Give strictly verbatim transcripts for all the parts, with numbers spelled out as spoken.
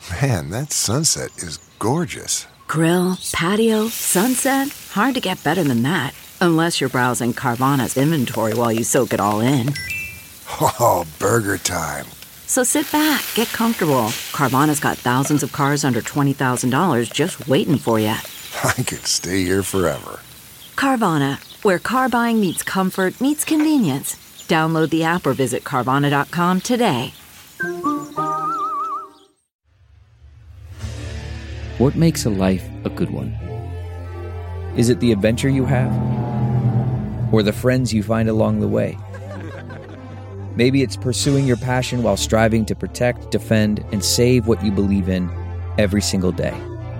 Man, that sunset is gorgeous. Grill, patio, sunset. Hard to get better than that. Unless you're browsing Carvana's inventory while you soak it all in. Oh, burger time. So sit back, get comfortable. Carvana's got thousands of cars under twenty thousand dollars just waiting for you. I could stay here forever. Carvana, where car buying meets comfort meets convenience. Download the app or visit Carvana dot com today. What makes a life a good one? Is it the adventure you have? Or the friends you find along the way? Maybe it's pursuing your passion while striving to protect, defend, and save what you believe in every single day.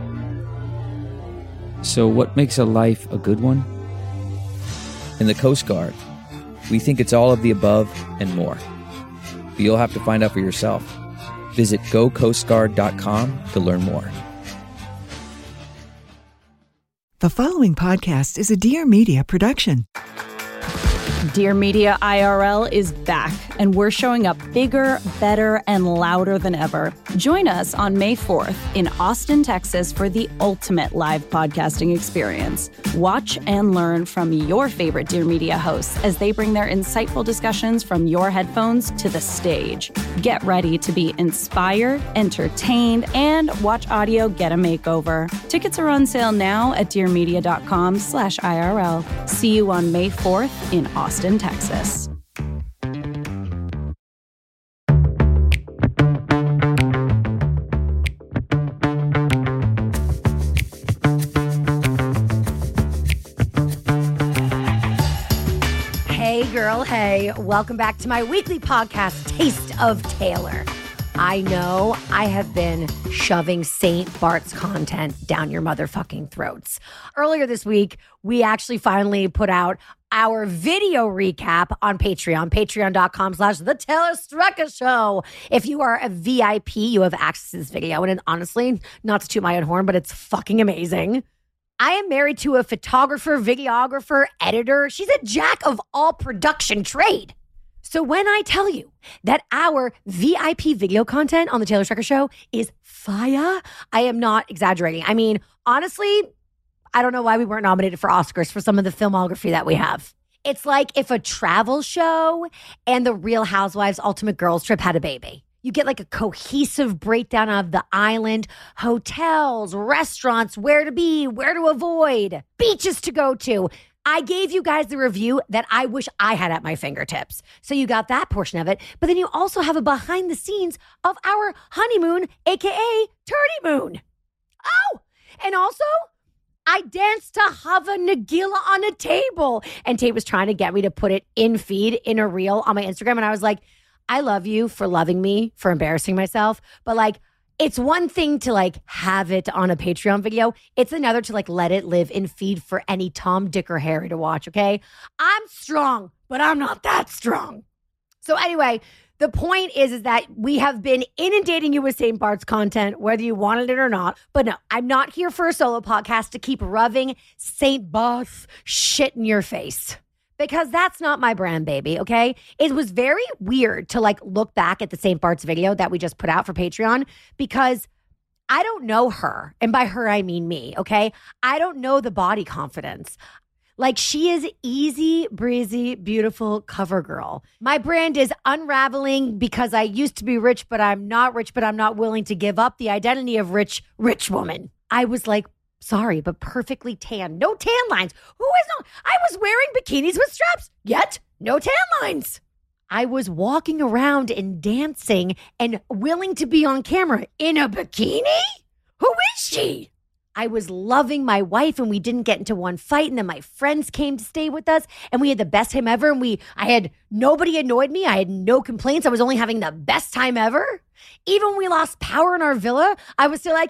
So what makes a life a good one? In the Coast Guard, we think it's all of the above and more. But you'll have to find out for yourself. Visit go coast guard dot com to learn more. The following podcast is a Dear Media production. Dear Media I R L is back, and we're showing up bigger, better, and louder than ever. Join us on May fourth in Austin, Texas for the ultimate live podcasting experience. Watch and learn from your favorite Dear Media hosts as they bring their insightful discussions from your headphones to the stage. Get ready to be inspired, entertained, and watch audio get a makeover. Tickets are on sale now at dear media dot com slash I R L. See you on May fourth in Austin, Texas. Hey girl, hey, welcome back to my weekly podcast, Taste of Taylor. I know I have been shoving Saint Bart's content down your motherfucking throats. Earlier this week, we actually finally put out our video recap on Patreon, patreon dot com slash The Taylor Strecker Show. If you are a V I P, you have access to this video. And honestly, not to toot my own horn, but it's fucking amazing. I am married to a photographer, videographer, editor. She's a jack of all production trade. So when I tell you that our V I P video content on The Taylor Strecker Show is fire, I am not exaggerating. I mean, honestly, I don't know why we weren't nominated for Oscars for some of the filmography that we have. It's like if a travel show and the Real Housewives Ultimate Girls Trip had a baby. You get like a cohesive breakdown of the island, hotels, restaurants, where to be, where to avoid, beaches to go to. I gave you guys the review that I wish I had at my fingertips. So you got that portion of it. But then you also have a behind the scenes of our honeymoon, A K A Turdy Moon. Oh, and also I danced to Hava Nagila on a table. And Tate was trying to get me to put it in feed in a reel on my Instagram. And I was like, I love you for loving me, for embarrassing myself. But like, it's one thing to like have it on a Patreon video. It's another to like let it live in feed for any Tom, Dick, or Harry to watch, okay? I'm strong, but I'm not that strong. So anyway, the point is, is that we have been inundating you with Saint Bart's content, whether you wanted it or not. But no, I'm not here for a solo podcast to keep rubbing Saint Bart's shit in your face. Because that's not my brand, baby, okay? It was very weird to like look back at the Saint Bart's video that we just put out for Patreon because I don't know her. And by her, I mean me, okay? I don't know the body confidence. Like she is easy, breezy, beautiful cover girl. My brand is unraveling because I used to be rich, but I'm not rich, but I'm not willing to give up the identity of rich, rich woman. I was like, sorry, but perfectly tan. No tan lines. Who is not? I was wearing bikinis with straps, yet no tan lines. I was walking around and dancing and willing to be on camera in a bikini? Who is she? I was loving my wife and we didn't get into one fight. And then my friends came to stay with us and we had the best time ever. And we, I had, nobody annoyed me. I had no complaints. I was only having the best time ever. Even when we lost power in our villa, I was still like,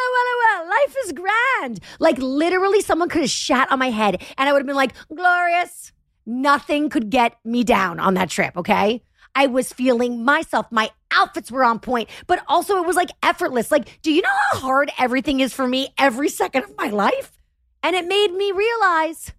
LOL, life is grand. Like literally someone could have shat on my head and I would have been like, glorious. Nothing could get me down on that trip, okay? I was feeling myself. My outfits were on point, but also it was like effortless. Like, do you know how hard everything is for me every second of my life? And it made me realize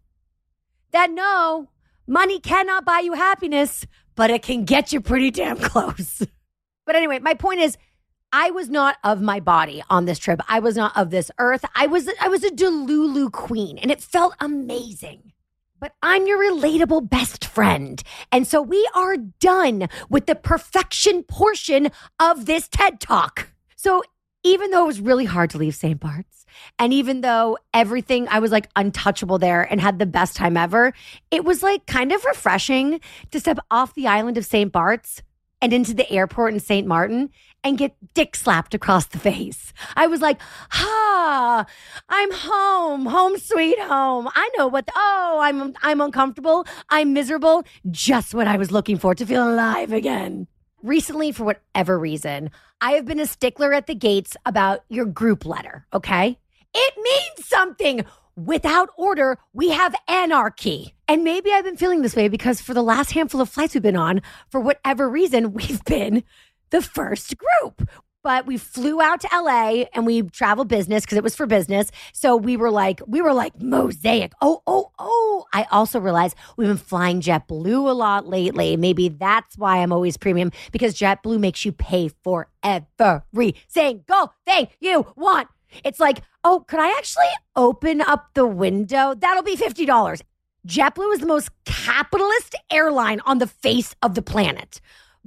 that no, money cannot buy you happiness, but it can get you pretty damn close. But anyway, my point is, I was not of my body on this trip. I was not of this earth. I was I was a Delulu queen, and it felt amazing. But I'm your relatable best friend. And so we are done with the perfection portion of this TED Talk. So even though it was really hard to leave Saint Bart's, and even though everything, I was like untouchable there and had the best time ever, it was like kind of refreshing to step off the island of Saint Bart's and into the airport in Saint Martin and get dick slapped across the face. I was like, ah, I'm home, home sweet home. I know what, the, oh, I'm I'm uncomfortable, I'm miserable, just what I was looking for, to feel alive again. Recently, for whatever reason, I have been a stickler at the gates about your group letter, okay? It means something. Without order, we have anarchy. And maybe I've been feeling this way because for the last handful of flights we've been on, for whatever reason, we've been the first group. But we flew out to L A and we traveled business because it was for business. So we were like, we were like mosaic. Oh, oh, oh. I also realized we've been flying JetBlue a lot lately. Maybe that's why I'm always premium, because JetBlue makes you pay for every single thing you want. It's like, oh, could I actually open up the window? That'll be fifty dollars. JetBlue is the most capitalist airline on the face of the planet.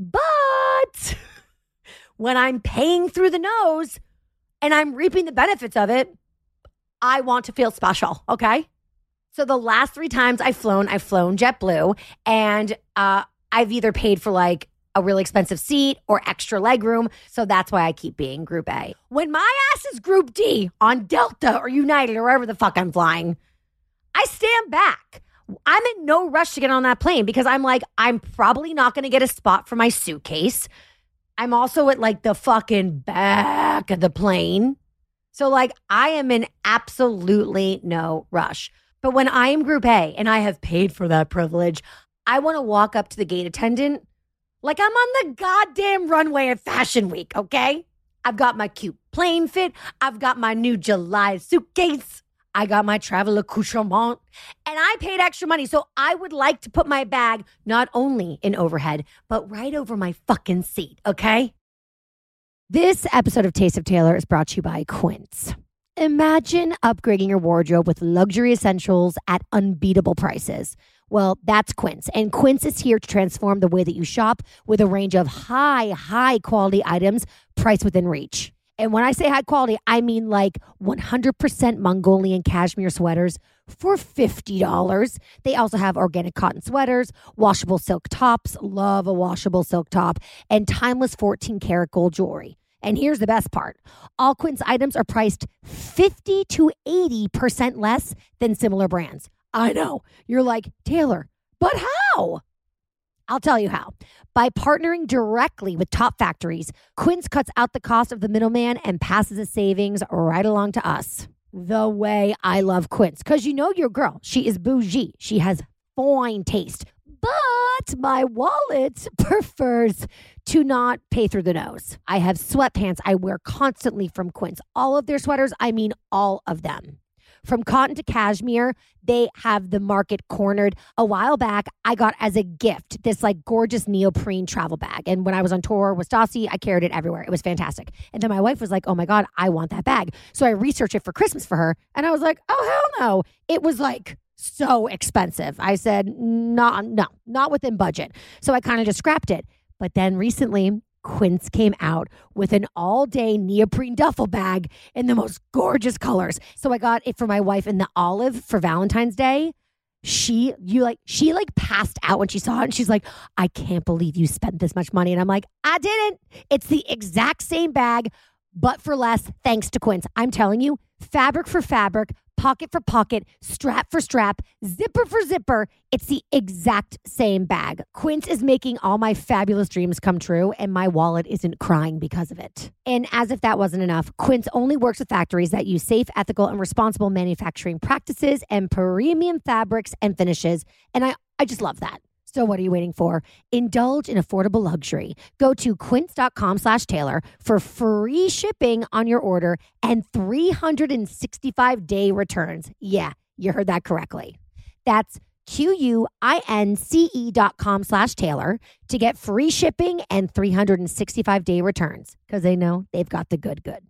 But when I'm paying through the nose and I'm reaping the benefits of it, I want to feel special, okay? So the last three times I've flown, I've flown JetBlue, and uh, I've either paid for like a really expensive seat or extra legroom. So that's why I keep being Group A. When my ass is Group D on Delta or United or wherever the fuck I'm flying, I stand back. I'm in no rush to get on that plane because I'm like, I'm probably not going to get a spot for my suitcase. I'm also at like the fucking back of the plane. So like I am in absolutely no rush. But when I am Group A and I have paid for that privilege, I want to walk up to the gate attendant like I'm on the goddamn runway at Fashion Week, okay? I've got my cute plane fit. I've got my new July suitcase. I got my travel accoutrement. And I paid extra money. So I would like to put my bag not only in overhead, but right over my fucking seat, okay? This episode of Taste of Taylor is brought to you by Quince. Imagine upgrading your wardrobe with luxury essentials at unbeatable prices. Well, that's Quince. And Quince is here to transform the way that you shop with a range of high, high quality items priced within reach. And when I say high quality, I mean like one hundred percent Mongolian cashmere sweaters for fifty dollars. They also have organic cotton sweaters, washable silk tops, love a washable silk top, and timeless fourteen karat gold jewelry. And here's the best part. All Quince items are priced fifty to eighty percent less than similar brands. I know. You're like, Taylor, but how? I'll tell you how. By partnering directly with top factories, Quince cuts out the cost of the middleman and passes the savings right along to us. The way I love Quince. Because you know your girl. She is bougie. She has fine taste. But my wallet prefers to not pay through the nose. I have sweatpants I wear constantly from Quince. All of their sweaters, I mean all of them. From cotton to cashmere, they have the market cornered. A while back, I got as a gift this like gorgeous neoprene travel bag. And when I was on tour with Stassi, I carried it everywhere. It was fantastic. And then my wife was like, oh my God, I want that bag. So I researched it for Christmas for her. And I was like, oh, hell no. It was like so expensive. I said, no, no, not within budget. So I kind of just scrapped it. But then recently, Quince came out with an all-day neoprene duffel bag in the most gorgeous colors. So I got it for my wife in the olive for Valentine's Day. She, you like, she like passed out when she saw it, and she's like, I can't believe you spent this much money. And I'm like, I didn't. It's the exact same bag, but for less, thanks to Quince. I'm telling you, fabric for fabric, pocket for pocket, strap for strap, zipper for zipper. It's the exact same bag. Quince is making all my fabulous dreams come true, and my wallet isn't crying because of it. And as if that wasn't enough, Quince only works with factories that use safe, ethical, and responsible manufacturing practices and premium fabrics and finishes. And I, I just love that. So what are you waiting for? Indulge in affordable luxury. Go to quince.com slash Taylor for free shipping on your order and three hundred sixty-five day returns. Yeah, you heard that correctly. That's Q-U-I-N-C-E dot com slash Taylor to get free shipping and three hundred sixty-five day returns because they know they've got the good, good.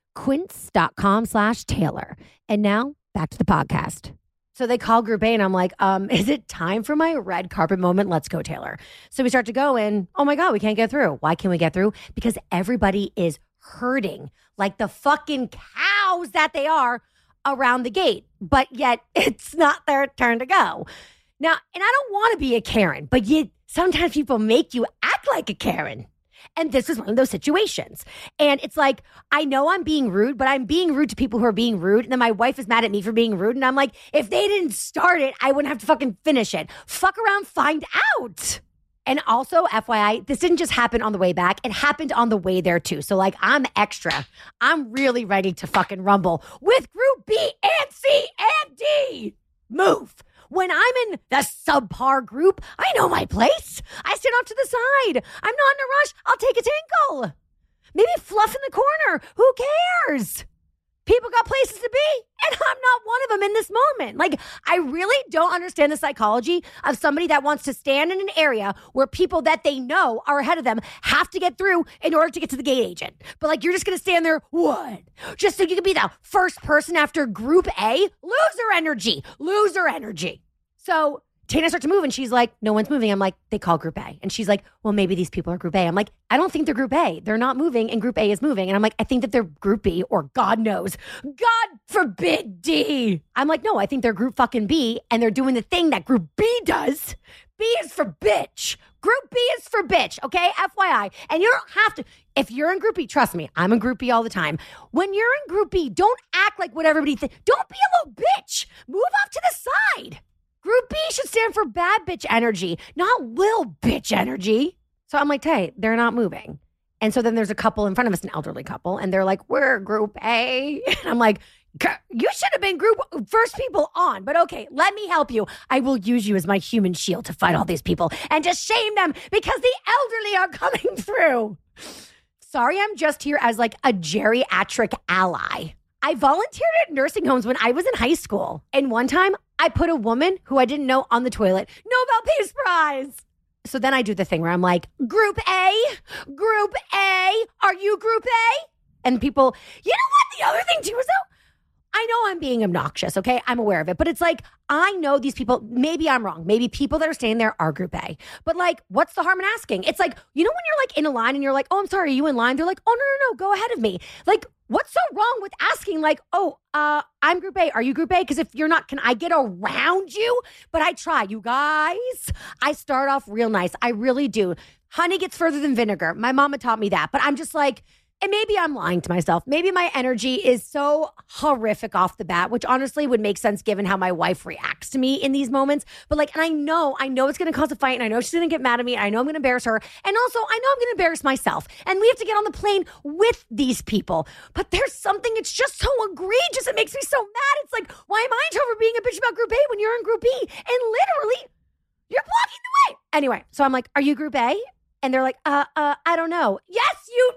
Quince.com slash Taylor. And now back to the podcast. So they call Group A and I'm like, um, is it time for my red carpet moment? Let's go, Taylor. So we start to go and, oh my God, we can't get through. Why can't we get through? Because everybody is herding like the fucking cows that they are around the gate. But yet it's not their turn to go. Now, and I don't want to be a Karen, but yet sometimes people make you act like a Karen. And this is one of those situations. And it's like, I know I'm being rude, but I'm being rude to people who are being rude. And then my wife is mad at me for being rude. And I'm like, if they didn't start it, I wouldn't have to fucking finish it. Fuck around, find out. And also, F Y I, this didn't just happen on the way back. It happened on the way there too. So like, I'm extra. I'm really ready to fucking rumble with Group B and C and D. Move. When I'm in the subpar group, I know my place. I stand off to the side. I'm not in a rush. I'll take a tinkle. Maybe fluff in the corner. Who cares? People got places to be, and I'm not one of them in this moment. Like, I really don't understand the psychology of somebody that wants to stand in an area where people that they know are ahead of them have to get through in order to get to the gate agent. But like, you're just going to stand there, what? Just so you can be the first person after Group A? Loser energy. Loser energy. So Tana starts to move and she's like, no one's moving. I'm like, they call Group A. And she's like, well, maybe these people are Group A. I'm like, I don't think they're Group A. They're not moving and Group A is moving. And I'm like, I think that they're Group B or God knows. God forbid D. I'm like, no, I think they're Group fucking B and they're doing the thing that Group B does. B is for bitch. Group B is for bitch, okay? F Y I. And you don't have to, if you're in Group B, trust me, I'm in Group B all the time. When you're in Group B, don't act like what everybody thinks. Don't be a little bitch. Move off to the side. Group B should stand for bad bitch energy, not lil bitch energy. So I'm like, hey, they're not moving. And so then there's a couple in front of us, an elderly couple, and they're like, we're Group A. And I'm like, you should have been group first people on, but okay, let me help you. I will use you as my human shield to fight all these people and just shame them because the elderly are coming through. Sorry, I'm just here as like a geriatric ally. I volunteered at nursing homes when I was in high school. And one time I put a woman who I didn't know on the toilet. Nobel Peace Prize. So then I do the thing where I'm like, Group A, Group A, are you Group A? And people, you know what? The other thing too is though, I know I'm being obnoxious, okay? I'm aware of it. But it's like, I know these people, maybe I'm wrong. Maybe people that are staying there are Group A. But like, what's the harm in asking? It's like, you know when you're like in a line and you're like, oh, I'm sorry, are you in line? They're like, oh, no, no, no, go ahead of me. Like, what's so wrong with asking like, oh, uh, I'm Group A. Are you Group A? Because if you're not, can I get around you? But I try, you guys. I start off real nice. I really do. Honey gets further than vinegar. My mama taught me that. But I'm just like, and maybe I'm lying to myself. Maybe my energy is so horrific off the bat, which honestly would make sense given how my wife reacts to me in these moments. But like, and I know, I know it's going to cause a fight and I know she's going to get mad at me and I know I'm going to embarrass her. And also I know I'm going to embarrass myself. And we have to get on the plane with these people. But there's something, it's just so egregious. It makes me so mad. It's like, why am I in trouble for being a bitch about Group A when you're in Group B? And literally, you're blocking the way. Anyway, so I'm like, are you Group A? And they're like, uh, uh, I don't know. Yes, you...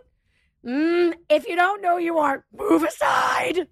Mm, if you don't know you aren't, move aside.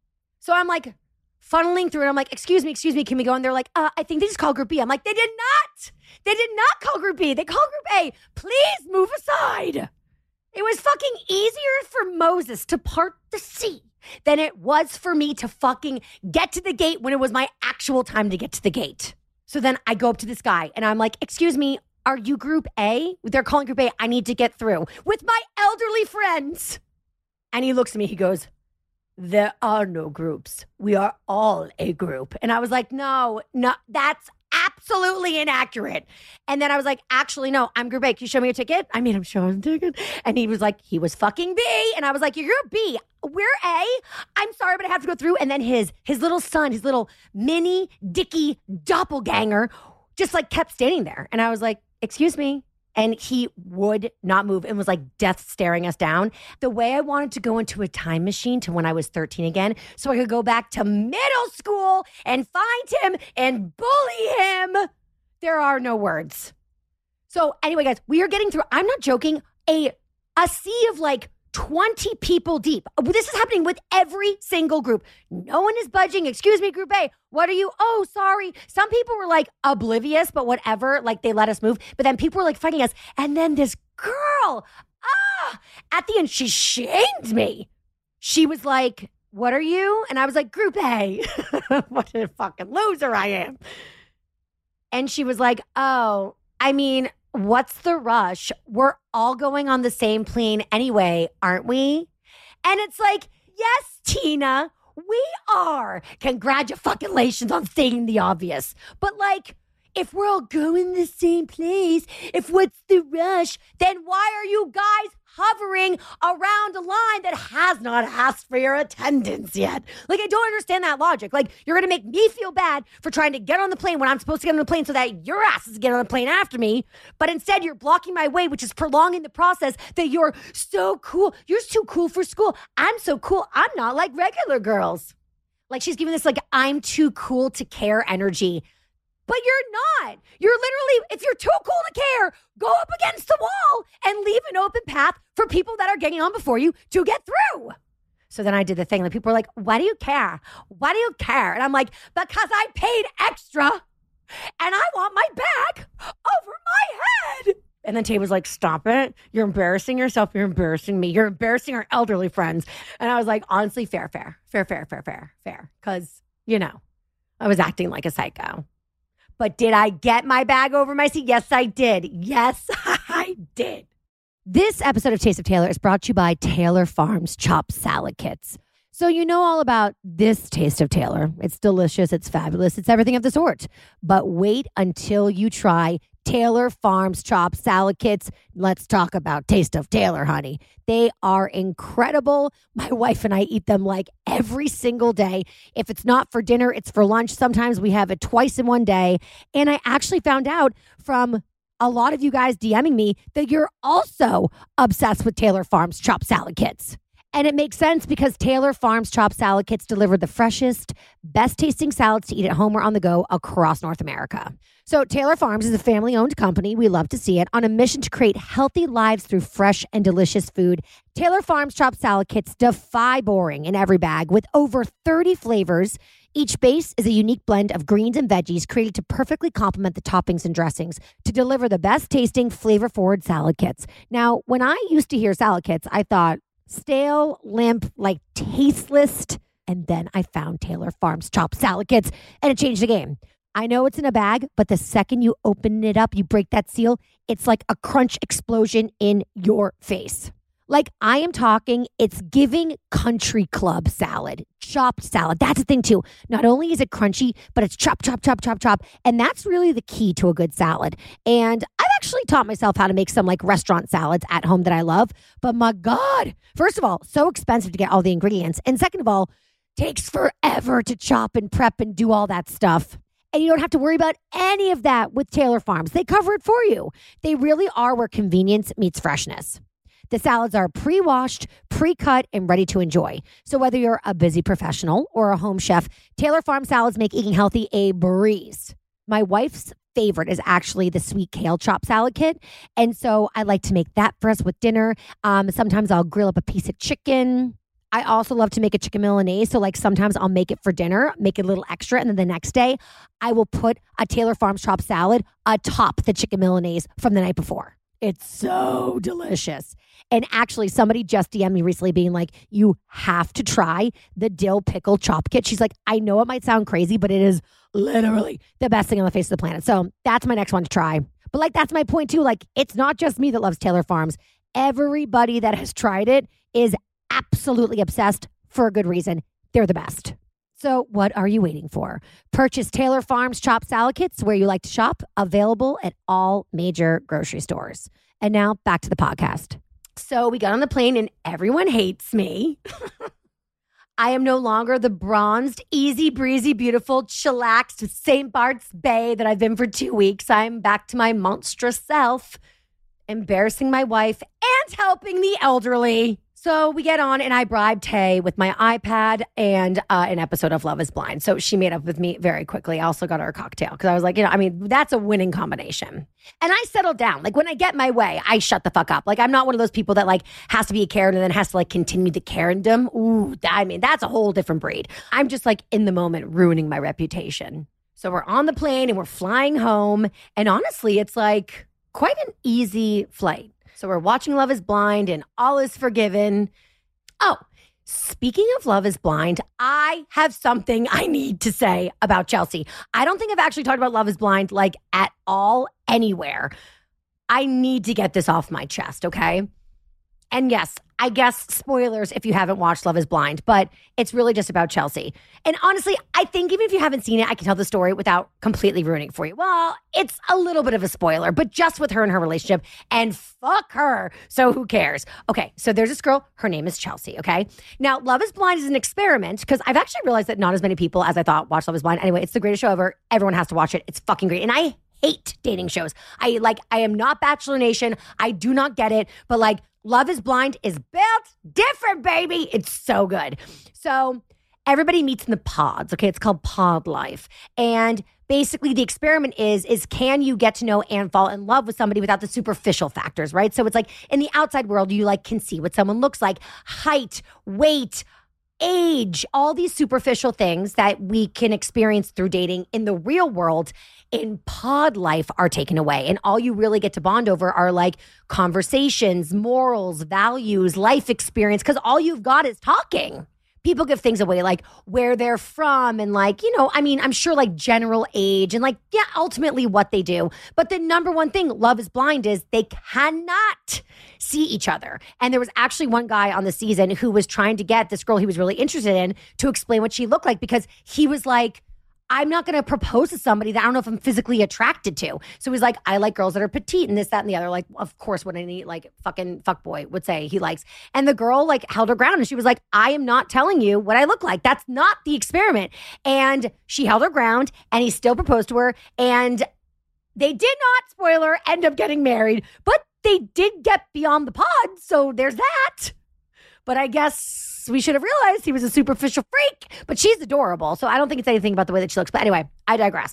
So I'm like funneling through and I'm like, excuse me, excuse me, can we go? And they're like, uh, I think they just called Group B. I'm like, they did not. They did not call Group B. They called Group A. Please move aside. It was fucking easier for Moses to part the sea than it was for me to fucking get to the gate when it was my actual time to get to the gate. So then I go up to this guy and I'm like, excuse me, are you Group A? They're calling Group A. I need to get through with my elderly friends. And he looks at me. He goes, there are no groups. We are all a group. And I was like, no, no, that's absolutely inaccurate. And then I was like, actually, no, I'm Group A. Can you show me your ticket? I made him show his ticket. And he was like, he was fucking B. And I was like, you're Group B. We're A. I'm sorry, but I have to go through. And then his, his little son, his little mini Dicky doppelganger just like kept standing there. And I was like, excuse me. And he would not move and was like death staring us down. The way I wanted to go into a time machine to when I was thirteen again, so I could go back to middle school and find him and bully him. There are no words. So anyway, guys, we are getting through, I'm not joking, a, a sea of like twenty people deep. This is happening with every single group. No one is budging. Excuse me, group A. What are you? Oh, sorry. Some people were like oblivious, but whatever. Like they let us move. But then people were like fighting us. And then this girl, ah, at the end, she shamed me. She was like, what are you? And I was like, group A. What a fucking loser I am. And she was like, oh, I mean, what's the rush? We're all going on the same plane anyway, aren't we? And it's like, yes, Tina, we are. Congratulations on stating the obvious. But like, if we're all going the same place, if what's the rush, then why are you guys hovering around a line that has not asked for your attendance yet? Like, I don't understand that logic. Like, you're going to make me feel bad for trying to get on the plane when I'm supposed to get on the plane so that your asses get on the plane after me. But instead, you're blocking my way, which is prolonging the process that you're so cool. You're too cool for school. I'm so cool. I'm not like regular girls. Like, she's giving this, like, I'm too cool to care energy. But you're not. You're literally, if you're too cool to care, go up against the wall and leave an open path for people that are getting on before you to get through. So then I did the thing that people are like, why do you care? Why do you care? And I'm like, because I paid extra and I want my bag over my head. And then Tay was like, stop it. You're embarrassing yourself. You're embarrassing me. You're embarrassing our elderly friends. And I was like, honestly, fair, fair, fair, fair, fair, fair, fair. Because, you know, I was acting like a psycho. But did I get my bag over my seat? Yes, I did. Yes, I did. This episode of Taste of Taylor is brought to you by Taylor Farms Chopped Salad Kits. So you know all about this Taste of Taylor. It's delicious. It's fabulous. It's everything of the sort. But wait until you try Taylor Farms Chopped Salad Kits. Let's talk about Taste of Taylor, honey. They are incredible. My wife and I eat them like every single day. If it's not for dinner, it's for lunch. Sometimes we have it twice in one day. And I actually found out from a lot of you guys DMing me that you're also obsessed with Taylor Farms Chopped Salad Kits. And it makes sense because Taylor Farms Chopped Salad Kits deliver the freshest, best-tasting salads to eat at home or on the go across North America. So Taylor Farms is a family-owned company. We love to see it. On a mission to create healthy lives through fresh and delicious food, Taylor Farms Chopped Salad Kits defy boring in every bag with over thirty flavors. Each base is a unique blend of greens and veggies created to perfectly complement the toppings and dressings to deliver the best-tasting, flavor-forward salad kits. Now, when I used to hear salad kits, I thought, stale, limp, like tasteless. And then I found Taylor Farms Chopped Salad Kits and it changed the game. I know it's in a bag, but the second you open it up, you break that seal, it's like a crunch explosion in your face. Like I am talking, it's giving country club salad, chopped salad. That's the thing too. Not only is it crunchy, but it's chop, chop, chop, chop, chop. And that's really the key to a good salad. And I've actually taught myself how to make some like restaurant salads at home that I love. But my God, first of all, so expensive to get all the ingredients. And second of all, takes forever to chop and prep and do all that stuff. And you don't have to worry about any of that with Taylor Farms. They cover it for you. They really are where convenience meets freshness. The salads are pre-washed, pre-cut, and ready to enjoy. So whether you're a busy professional or a home chef, Taylor Farm salads make eating healthy a breeze. My wife's favorite is actually the sweet kale chopped salad kit. And so I like to make that for us with dinner. Um, sometimes I'll grill up a piece of chicken. I also love to make a chicken Milanese. So like sometimes I'll make it for dinner, make it a little extra. And then the next day I will put a Taylor Farms chopped salad atop the chicken Milanese from the night before. It's so delicious. And actually, somebody just D M'd me recently being like, you have to try the dill pickle chop kit. She's like, I know it might sound crazy, but it is literally the best thing on the face of the planet. So that's my next one to try. But like, that's my point too. Like, it's not just me that loves Taylor Farms. Everybody that has tried it is absolutely obsessed for a good reason. They're the best. So what are you waiting for? Purchase Taylor Farms Chopped Salad Kits where you like to shop, available at all major grocery stores. And now back to the podcast. So we got on the plane and everyone hates me. I am no longer the bronzed, easy breezy, beautiful, chillaxed Saint Bart's Bay that I've been for two weeks. I'm back to my monstrous self, embarrassing my wife and helping the elderly. So we get on and I bribed Tay with my iPad and uh, an episode of Love is Blind. So she made up with me very quickly. I also got her a cocktail because I was like, you know, I mean, that's a winning combination. And I settled down. Like when I get my way, I shut the fuck up. Like I'm not one of those people that like has to be a Karen and then has to like continue the Karendom. Ooh, I mean, that's a whole different breed. I'm just like in the moment ruining my reputation. So we're on the plane and we're flying home. And honestly, it's like quite an easy flight. So we're watching Love is Blind and all is forgiven. Oh, speaking of Love is Blind, I have something I need to say about Chelsea. I don't think I've actually talked about Love is Blind like at all anywhere. I need to get this off my chest, okay? And yes, I guess spoilers if you haven't watched Love is Blind, but it's really just about Chelsea. And honestly, I think even if you haven't seen it, I can tell the story without completely ruining it for you. Well, it's a little bit of a spoiler, but just with her and her relationship, and fuck her. So who cares? Okay, so there's this girl. Her name is Chelsea, okay? Now, Love is Blind is an experiment because I've actually realized that not as many people as I thought watch Love is Blind. Anyway, it's the greatest show ever. Everyone has to watch it. It's fucking great. And I hate dating shows. I like, I am not Bachelor Nation. I do not get it, but like, Love is Blind is built different, baby. It's so good. So everybody meets in the pods, okay? It's called Pod Life. And basically the experiment is, is can you get to know and fall in love with somebody without the superficial factors, right? So it's like in the outside world, you like can see what someone looks like, height, weight, age, all these superficial things that we can experience through dating in the real world in pod life are taken away. And all you really get to bond over are like conversations, morals, values, life experience, because all you've got is talking. People give things away like where they're from and like, you know, I mean, I'm sure like general age and like, yeah, ultimately what they do. But the number one thing Love is Blind is they cannot see each other. And there was actually one guy on the season who was trying to get this girl he was really interested in to explain what she looked like because he was like, I'm not going to propose to somebody that I don't know if I'm physically attracted to. So he's like, I like girls that are petite and this, that, and the other. Like, of course, what any like fucking fuckboy would say he likes. And the girl like held her ground and she was like, I am not telling you what I look like. That's not the experiment. And she held her ground and he still proposed to her. And they did not, spoiler, end up getting married. But they did get beyond the pod. So there's that. But I guess we should have realized he was a superficial freak, but she's adorable. So I don't think it's anything about the way that she looks. But anyway, I digress.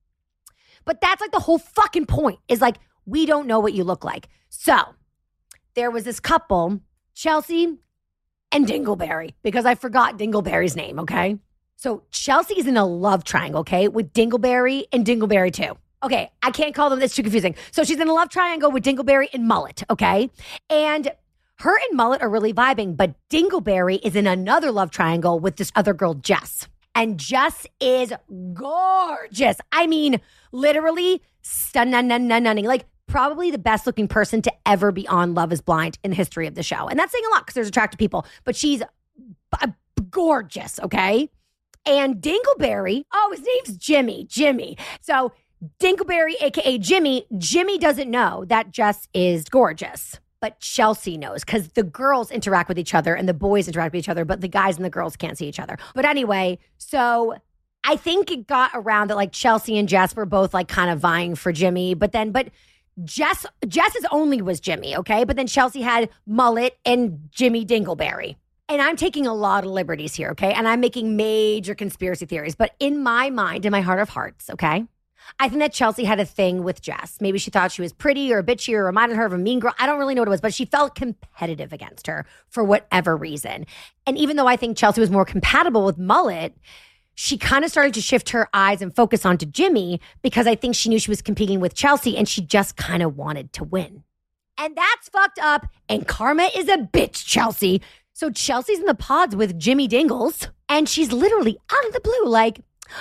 But that's like the whole fucking point is like, we don't know what you look like. So there was this couple, Chelsea and Dingleberry, because I forgot Dingleberry's name, okay? So Chelsea is in a love triangle, okay, with Dingleberry and Dingleberry too. Okay, I can't call them, it's too confusing. So she's in a love triangle with Dingleberry and Mullet, okay? And her and Mullet are really vibing, but Dingleberry is in another love triangle with this other girl, Jess. And Jess is gorgeous. I mean, literally stunning. Like probably the best looking person to ever be on Love is Blind in the history of the show. And that's saying a lot because there's attractive people, but she's b- gorgeous, okay? And Dingleberry, oh, his name's Jimmy, Jimmy. So Dingleberry, A K A Jimmy, Jimmy doesn't know that Jess is gorgeous. But Chelsea knows because the girls interact with each other and the boys interact with each other, but the guys and the girls can't see each other. But anyway, so I think it got around that like Chelsea and Jess were both like kind of vying for Jimmy. But then, but Jess, Jess's only was Jimmy, okay? But then Chelsea had Mullet and Jimmy Dingleberry. And I'm taking a lot of liberties here, okay? And I'm making major conspiracy theories. But in my mind, in my heart of hearts, okay? I think that Chelsea had a thing with Jess. Maybe she thought she was pretty or bitchy or reminded her of a mean girl. I don't really know what it was, but she felt competitive against her for whatever reason. And even though I think Chelsea was more compatible with Mullet, she kind of started to shift her eyes and focus onto Jimmy because I think she knew she was competing with Chelsea and she just kind of wanted to win. And that's fucked up. And karma is a bitch, Chelsea. So Chelsea's in the pods with Jimmy Dingles and she's literally out of the blue like...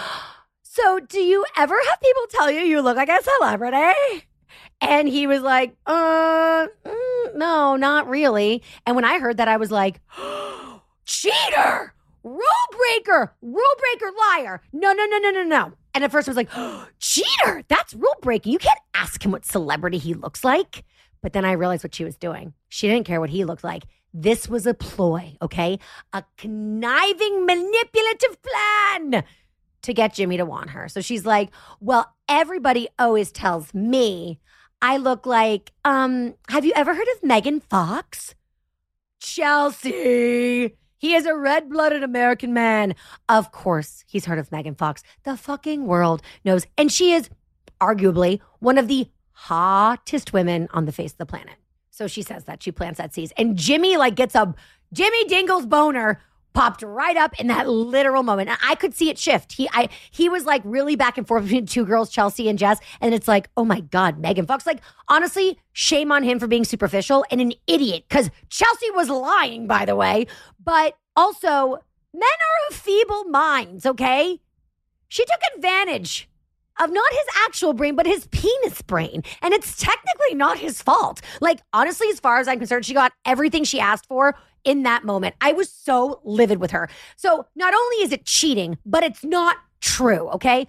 So do you ever have people tell you you look like a celebrity? And he was like, uh, mm, no, not really. And when I heard that, I was like, oh, cheater, rule breaker, rule breaker, liar. No, no, no, no, no, no. And at first I was like, oh, cheater, that's rule breaking. You can't ask him what celebrity he looks like. But then I realized what she was doing. She didn't care what he looked like. This was a ploy, okay? A conniving, manipulative plan to get Jimmy to want her. So she's like, well, everybody always tells me I look like, um, have you ever heard of Megan Fox? Chelsea. He is a red-blooded American man. Of course, he's heard of Megan Fox. The fucking world knows. And she is arguably one of the hottest women on the face of the planet. So she says that. She plants that seeds. And Jimmy, like, gets a Jimmy Dingle's boner popped right up in that literal moment. And I could see it shift. He I he was like really back and forth between two girls, Chelsea and Jess. And it's like, oh my God, Megan Fox. Like, honestly, shame on him for being superficial and an idiot. Because Chelsea was lying, by the way. But also, men are of feeble minds, okay? She took advantage of not his actual brain, but his penis brain. And it's technically not his fault. Like, honestly, as far as I'm concerned, she got everything she asked for in that moment. I was so livid with her. So not only is it cheating, but it's not true, okay?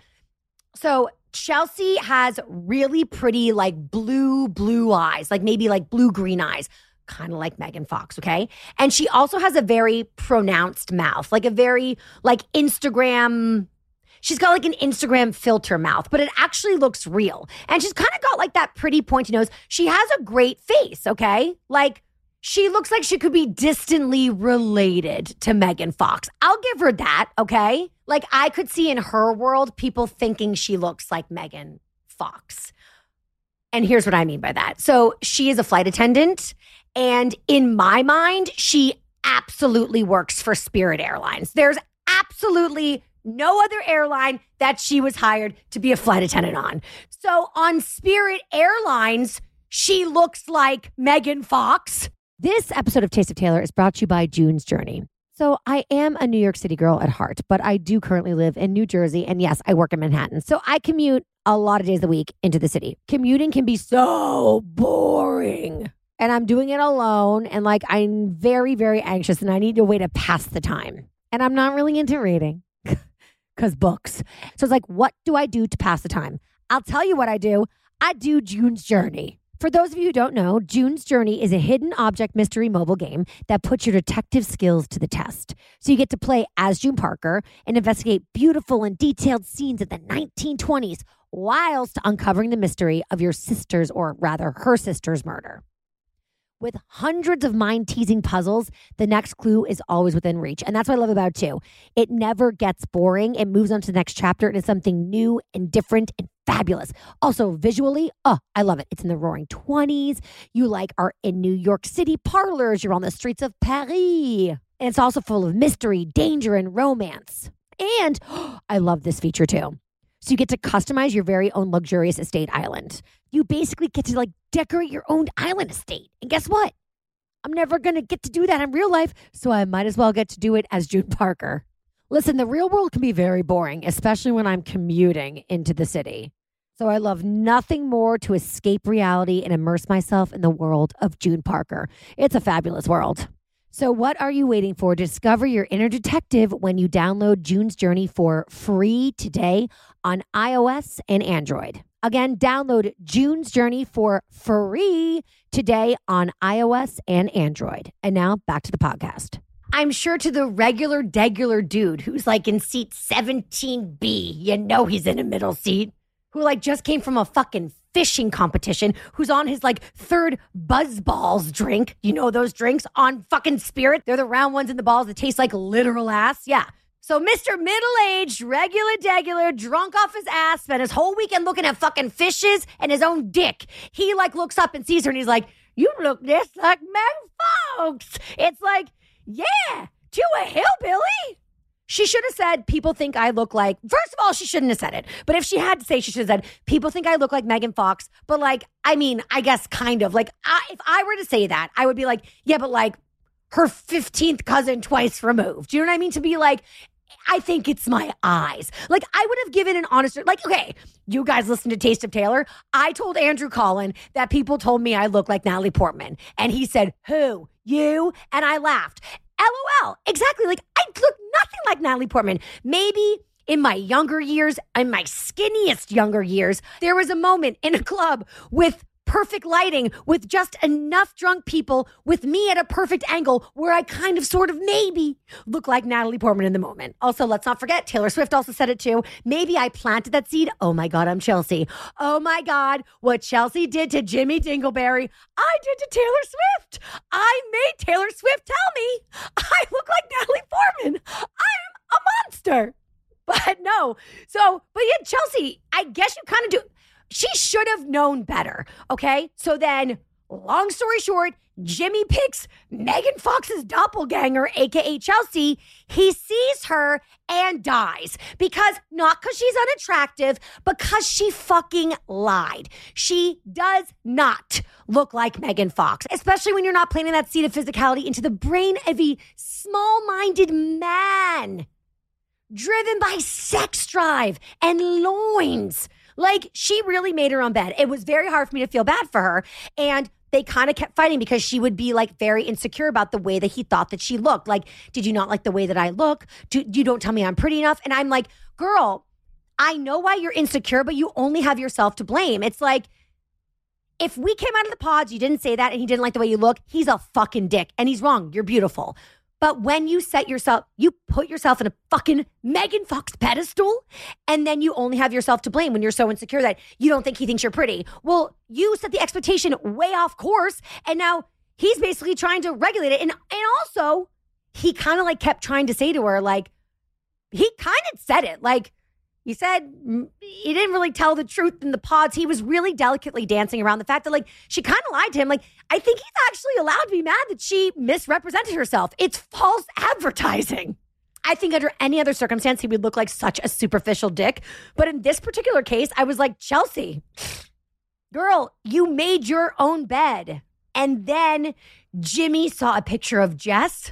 So Chelsea has really pretty, like, blue, blue eyes, like maybe like blue-green eyes, kind of like Megan Fox, okay? And she also has a very pronounced mouth, like a very, like, Instagram... She's got like an Instagram filter mouth, but it actually looks real. And she's kind of got like that pretty pointy nose. She has a great face, okay? Like, she looks like she could be distantly related to Megan Fox. I'll give her that, okay? Like, I could see in her world people thinking she looks like Megan Fox. And here's what I mean by that. So she is a flight attendant. And in my mind, she absolutely works for Spirit Airlines. There's absolutely no other airline that she was hired to be a flight attendant on. So on Spirit Airlines, she looks like Megan Fox. This episode of Taste of Taylor is brought to you by June's Journey. So I am a New York City girl at heart, but I do currently live in New Jersey. And yes, I work in Manhattan. So I commute a lot of days a week into the city. Commuting can be so boring. And I'm doing it alone. And like, I'm very, very anxious and I need a way to pass the time. And I'm not really into reading. Because books. So it's like, what do I do to pass the time? I'll tell you what I do. I do June's Journey. For those of you who don't know, June's Journey is a hidden object mystery mobile game that puts your detective skills to the test. So you get to play as June Parker and investigate beautiful and detailed scenes of the nineteen twenties whilst uncovering the mystery of your sister's, or rather her sister's, murder. With hundreds of mind-teasing puzzles, the next clue is always within reach. And that's what I love about it, too. It never gets boring. It moves on to the next chapter, and it's something new and different and fabulous. Also, visually, oh, I love it. It's in the roaring twenties. You, like, are in New York City parlors. You're on the streets of Paris. And it's also full of mystery, danger, and romance. And oh, I love this feature, too. So you get to customize your very own luxurious estate island. You basically get to like decorate your own island estate. And guess what? I'm never going to get to do that in real life, so I might as well get to do it as June Parker. Listen, the real world can be very boring, especially when I'm commuting into the city. So I love nothing more to escape reality and immerse myself in the world of June Parker. It's a fabulous world. So what are you waiting for? Discover your inner detective when you download June's Journey for free today on iOS and Android. Again, download June's Journey for free today on iOS and Android. And now back to the podcast. I'm sure to the regular, degular dude who's like in seat seventeen B, you know he's in a middle seat, who like just came from a fucking fishing competition, who's on his like third Buzzballs drink. You know those drinks on fucking Spirit? They're the round ones in the balls that taste like literal ass. Yeah. So Mister Middle-aged, regular, degular, drunk off his ass, spent his whole weekend looking at fucking fishes and his own dick. He like looks up and sees her and he's like, you look just like Megan Fox. It's like, yeah, to a hillbilly. She should have said, people think I look like, first of all, she shouldn't have said it. But if she had to say, she should have said, people think I look like Megan Fox. But like, I mean, I guess kind of like, I, if I were to say that, I would be like, yeah, but like her fifteenth cousin twice removed. Do you know what I mean? To be like, I think it's my eyes. Like, I would have given an honest, like, okay, you guys listen to Taste of Taylor. I told Andrew Collin that people told me I look like Natalie Portman. And he said, who? You? And I laughed. LOL. Exactly. Like, I look nothing like Natalie Portman. Maybe in my younger years, in my skinniest younger years, there was a moment in a club with perfect lighting with just enough drunk people with me at a perfect angle where I kind of sort of maybe look like Natalie Portman in the moment. Also, let's not forget, Taylor Swift also said it too. Maybe I planted that seed. Oh my God, I'm Chelsea. Oh my God, what Chelsea did to Jimmy Dingleberry, I did to Taylor Swift. I made Taylor Swift tell me I look like Natalie Portman. I'm a monster. But no. So, but yeah, Chelsea, I guess you kind of do. She should have known better, okay? So then, long story short, Jimmy picks Megan Fox's doppelganger, a k a. Chelsea. He sees her and dies because, not because she's unattractive, because she fucking lied. She does not look like Megan Fox, especially when you're not planting that seed of physicality into the brain of a small-minded man driven by sex drive and loins. Like, she really made her own bed. It was very hard for me to feel bad for her. And they kind of kept fighting because she would be like very insecure about the way that he thought that she looked. Like, did you not like the way that I look? Do, you don't tell me I'm pretty enough. And I'm like, girl, I know why you're insecure, but you only have yourself to blame. It's like, if we came out of the pods, you didn't say that, and he didn't like the way you look, he's a fucking dick. And he's wrong. You're beautiful. But when you set yourself, you put yourself in a fucking Megan Fox pedestal, and then you only have yourself to blame when you're so insecure that you don't think he thinks you're pretty. Well, you set the expectation way off course, and now he's basically trying to regulate it. And, and also, he kind of like kept trying to say to her, like, he kind of said it, like, he said he didn't really tell the truth in the pods. He was really delicately dancing around the fact that, like, she kind of lied to him. Like, I think he's actually allowed to be mad that she misrepresented herself. It's false advertising. I think under any other circumstance, he would look like such a superficial dick. But in this particular case, I was like, Chelsea, girl, you made your own bed. And then Jimmy saw a picture of Jess.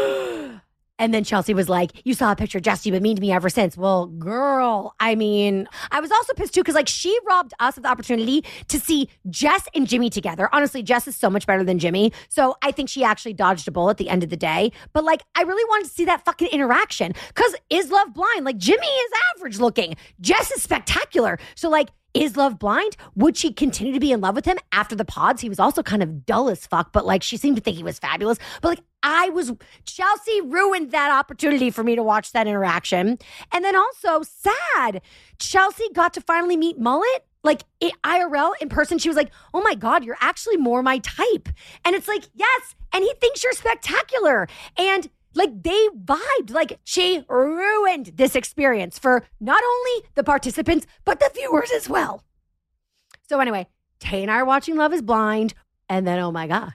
And then Chelsea was like, you saw a picture of Jess, you've been mean to me ever since. Well, girl, I mean, I was also pissed too because, like, she robbed us of the opportunity to see Jess and Jimmy together. Honestly, Jess is so much better than Jimmy. So I think she actually dodged a bullet at the end of the day. But, like, I really wanted to see that fucking interaction because is love blind? Like, Jimmy is average looking. Jess is spectacular. So, like, is love blind? Would she continue to be in love with him after the pods? He was also kind of dull as fuck, but, like, she seemed to think he was fabulous. But, like, I was, Chelsea ruined that opportunity for me to watch that interaction. And then also, sad, Chelsea got to finally meet Mullet, like, I R L, in person. She was like, oh my God, you're actually more my type. And it's like, yes, and he thinks you're spectacular. And, like, they vibed. Like, she ruined this experience for not only the participants, but the viewers as well. So anyway, Tay and I are watching Love is Blind. And then, oh my God,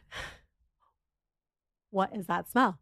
what is that smell?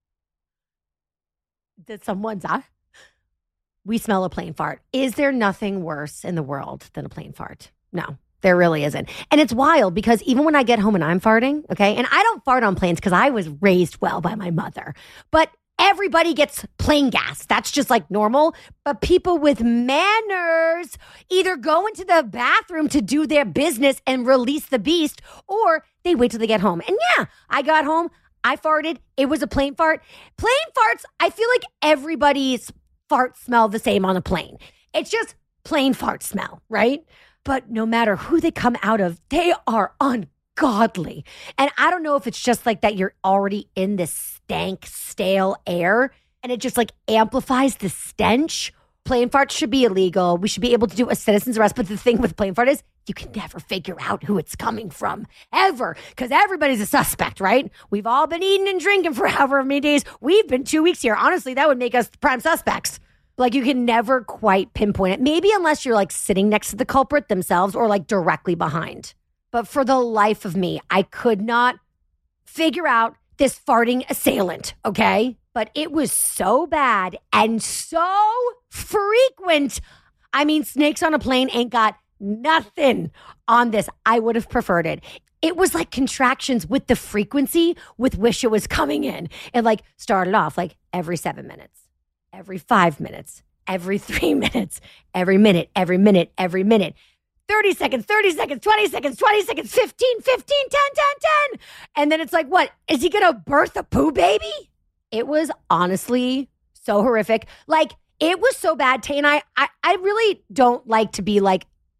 Did someone die? We smell a plane fart. Is there nothing worse in the world than a plane fart? No. There really isn't. And it's wild because even when I get home and I'm farting, okay, and I don't fart on planes because I was raised well by my mother, but everybody gets plane gas. That's just like normal. But people with manners either go into the bathroom to do their business and release the beast, or they wait till they get home. And yeah, I got home, I farted, it was a plane fart. Plane farts, I feel like everybody's farts smell the same on a plane. It's just plain fart smell, right? But no matter who they come out of, they are ungodly. And I don't know if it's just like that you're already in this stank, stale air and it just like amplifies the stench. Plane farts should be illegal. We should be able to do a citizen's arrest. But the thing with plane fart is you can never figure out who it's coming from, ever, because everybody's a suspect, right? We've all been eating and drinking for however many days. We've been two weeks here. Honestly, that would make us prime suspects. Like, you can never quite pinpoint it. Maybe unless you're, like, sitting next to the culprit themselves or, like, directly behind. But for the life of me, I could not figure out this farting assailant, okay? But it was so bad and so frequent. I mean, snakes on a plane ain't got nothing on this. I would have preferred it. It was like contractions with the frequency with which it was coming in. It, like, started off, like, every seven minutes. Every five minutes, every three minutes, every minute, every minute, every minute. thirty seconds, thirty seconds, twenty seconds, twenty seconds, fifteen, fifteen, ten, ten, ten. And then it's like, what? Is he going to birth a poo baby? It was honestly so horrific. Like, it was so bad. Tay and I, I, I really don't like to be like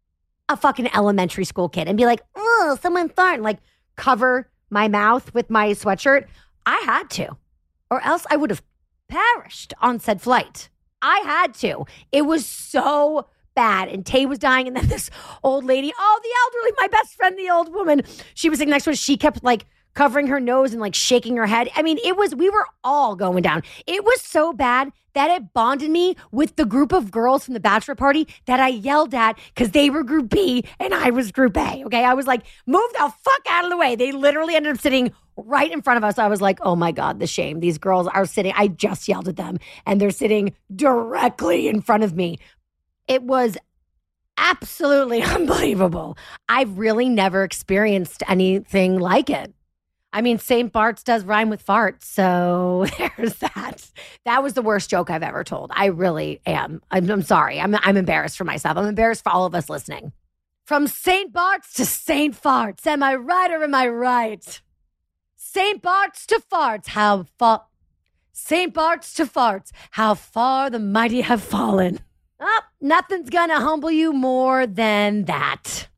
a fucking elementary school kid and be like, oh, someone farted, like cover my mouth with my sweatshirt. I had to, or else I would have perished on said flight. I had to. It was so bad. And Tay was dying. And then this old lady, oh, the elderly, my best friend, the old woman, she was sitting next to us. She kept like covering her nose and like shaking her head. I mean, it was, we were all going down. It was so bad that it bonded me with the group of girls from the bachelor party that I yelled at because they were group B and I was group A. Okay. I was like, move the fuck out of the way. They literally ended up sitting right in front of us. I was like, oh my God, the shame. These girls are sitting, I just yelled at them and they're sitting directly in front of me. It was absolutely unbelievable. I've really never experienced anything like it. I mean, Saint Bart's does rhyme with farts, so there's that. That was the worst joke I've ever told. I really am. I'm, I'm sorry. I'm, I'm embarrassed for myself. I'm embarrassed for all of us listening. From Saint Bart's to Saint Farts. Am I right or am I right? Saint Bart's to farts. How far? Saint Bart's to farts. How far the mighty have fallen. Oh, nothing's gonna humble you more than that.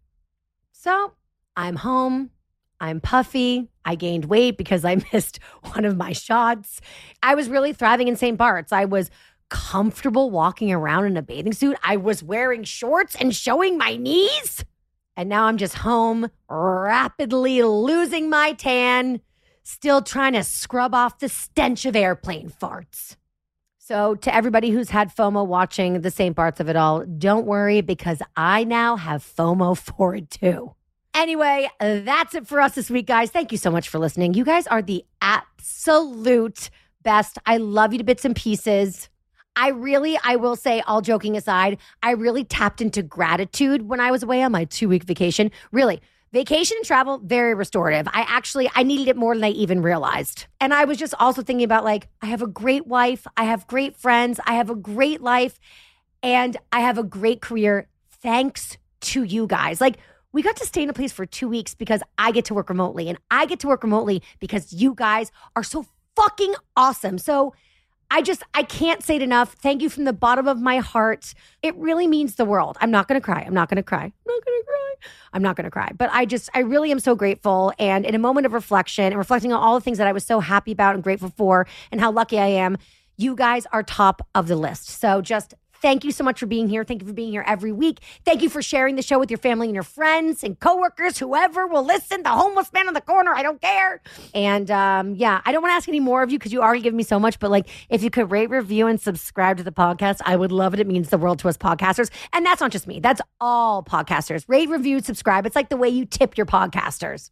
So I'm home. I'm puffy. I gained weight because I missed one of my shots. I was really thriving in Saint Bart's. I was comfortable walking around in a bathing suit. I was wearing shorts and showing my knees. And now I'm just home, rapidly losing my tan, still trying to scrub off the stench of airplane farts. So to everybody who's had FOMO watching the Saint Bart's of it all, don't worry because I now have FOMO for it too. Anyway, that's it for us this week, guys. Thank you so much for listening. You guys are the absolute best. I love you to bits and pieces. I really, I will say, all joking aside, I really tapped into gratitude when I was away on my two-week vacation. Really, vacation and travel, very restorative. I actually, I needed it more than I even realized. And I was just also thinking about like, I have a great wife. I have great friends. I have a great life. And I have a great career thanks to you guys. Like, we got to stay in a place for two weeks because I get to work remotely. And I get to work remotely because you guys are so fucking awesome. So I just, I can't say it enough. Thank you from the bottom of my heart. It really means the world. I'm not going to cry. I'm not going to cry. I'm not going to cry. I'm not going to cry. But I just, I really am so grateful. And in a moment of reflection and reflecting on all the things that I was so happy about and grateful for and how lucky I am, you guys are top of the list. So just thank you so much for being here. Thank you for being here every week. Thank you for sharing the show with your family and your friends and coworkers, whoever will listen, the homeless man on the corner, I don't care. And um, yeah, I don't want to ask any more of you because you already give me so much, but like if you could rate, review, and subscribe to the podcast, I would love it. It means the world to us podcasters. And that's not just me. That's all podcasters. Rate, review, subscribe. It's like the way you tip your podcasters.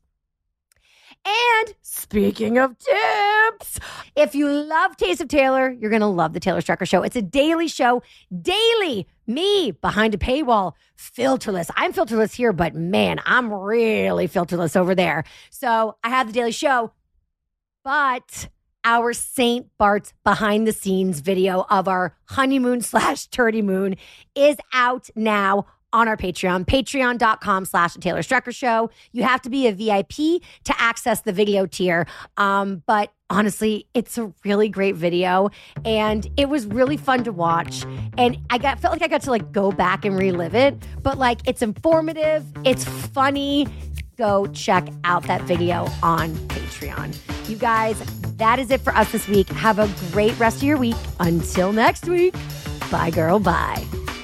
And speaking of tips, if you love Taste of Taylor, you're going to love the Taylor Strecker Show. It's a daily show, daily. Me behind a paywall, filterless. I'm filterless here, but man, I'm really filterless over there. So I have the daily show, but our Saint Bart's behind the scenes video of our honeymoon slash turdy moon is out now on our Patreon, patreon.com slash the Taylor Strecker Show. You have to be a V I P to access the video tier. Um, but honestly, it's a really great video and it was really fun to watch. And I got felt like I got to like go back and relive it. But like it's informative, it's funny. Go check out that video on Patreon. You guys, that is it for us this week. Have a great rest of your week. Until next week. Bye, girl. Bye.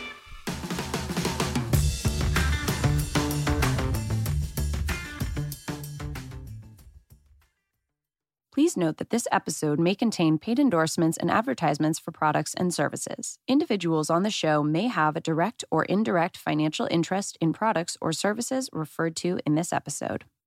Please note that this episode may contain paid endorsements and advertisements for products and services. Individuals on the show may have a direct or indirect financial interest in products or services referred to in this episode.